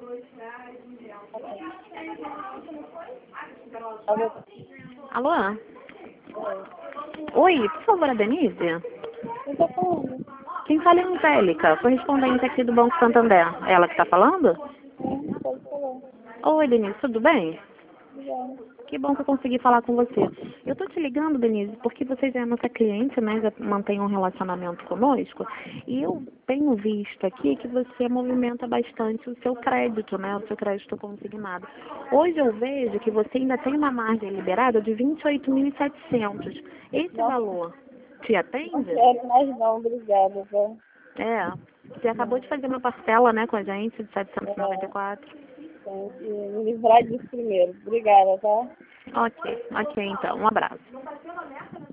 Alô? Alô? Oi. Oi, por favor, a Denise? Eu tô falando. Quem fala é a Angélica, correspondente aqui do Banco Santander. É ela que tá falando? Pode falar. Oi, Denise, tudo bem? Obrigada. Que bom que eu consegui falar com você. Eu tô te ligando, Denise, porque você já é nossa cliente, né? Já mantém um relacionamento conosco. E eu tenho visto aqui que você movimenta bastante o seu crédito, né? O seu crédito consignado. Hoje eu vejo que você ainda tem uma margem liberada de 28.700. Esse Nossa, valor te não atende? quero mais não, obrigada, tá? É. Você acabou de fazer uma parcela, né, com a gente de É, 794. tem que me livrar disso primeiro. Obrigada, tá? Ok, ok, então. Um abraço.